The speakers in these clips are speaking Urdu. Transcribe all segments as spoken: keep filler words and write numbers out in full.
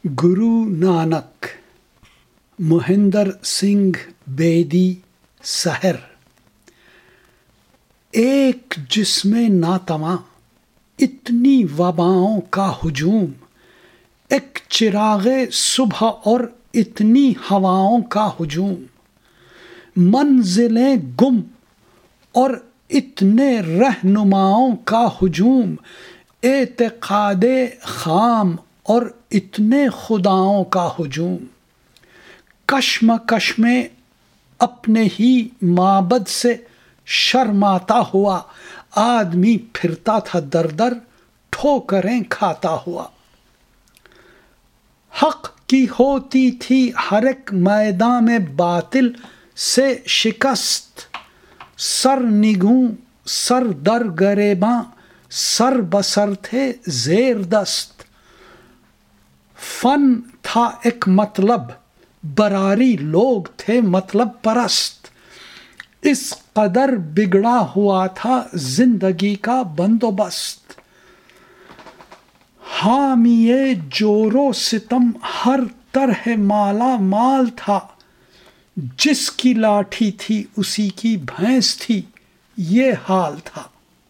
گرو نانک مہندر سنگھ بیدی سحر۔ ایک جسم ناتواں اتنی وباؤں کا ہجوم، ایک چراغ صبح اور اتنی ہواؤں کا ہجوم، منزلیں گم اور اتنے رہنماؤں کا ہجوم، اعتقاد خام اور اتنے خداؤں کا ہجوم، کشمکش میں اپنے ہی معبد سے شرماتا ہوا آدمی پھرتا تھا در در ٹھوکریں کھاتا ہوا۔ حق کی ہوتی تھی ہر ایک میدان میں باطل سے شکست، سر نگوں سر در گریباں سر بسر تھے زیر دست۔ فن تھا ایک مطلب، براری لوگ تھے مطلب پرست، اس قدر بگڑا ہوا تھا زندگی کا بندوبست۔ حامی جور و ستم ہر طرح مالا مال تھا، جس کی لاٹھی تھی اسی کی بھینس تھی، یہ حال تھا۔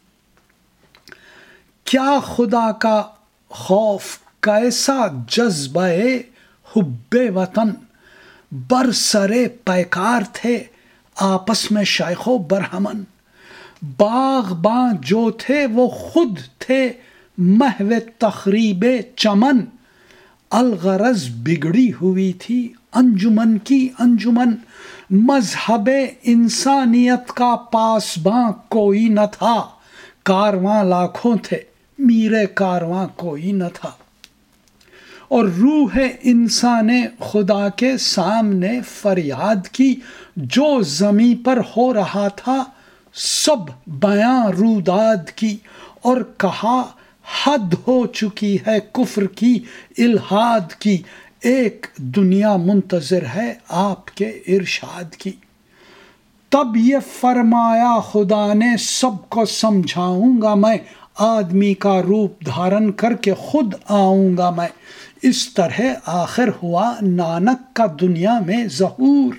کیا خدا کا خوف، کیسا جذبہ حب وطن، برسرے پیکار تھے آپس میں شیخ و برہمن۔ باغباں جو تھے وہ خود تھے محو تخریب چمن، الغرض بگڑی ہوئی تھی انجمن کی انجمن۔ مذہب انسانیت کا پاسباں کوئی نہ تھا، کارواں لاکھوں تھے میر کارواں کوئی نہ تھا۔ اور روح انسان خدا کے سامنے فریاد کی، جو زمیں پر ہو رہا تھا سب بیاں روداد کی، اور کہا حد ہو چکی ہے کفر کی الحاد کی، ایک دنیا منتظر ہے آپ کے ارشاد کی۔ تب یہ فرمایا خدا نے سب کو سمجھاؤں گا میں، آدمی کا روپ دھارن کر کے خود آؤں گا میں۔ اس طرح آخر ہوا نانک کا دنیا میں ظہور،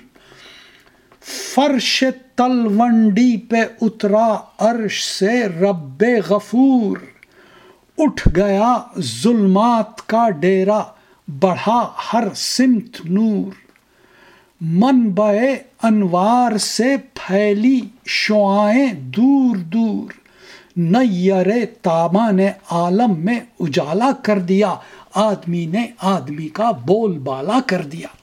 فرش تلونڈی پہ اترا عرش سے رب غفور، اٹھ گیا ظلمات کا ڈیرا بڑھا ہر سمت نور، منبع انوار سے پھیلی شعاعیں دور دور، نیر تاباں نے عالم میں اجالا کر دیا، آدمی نے آدمی کا بول بالا کر دیا۔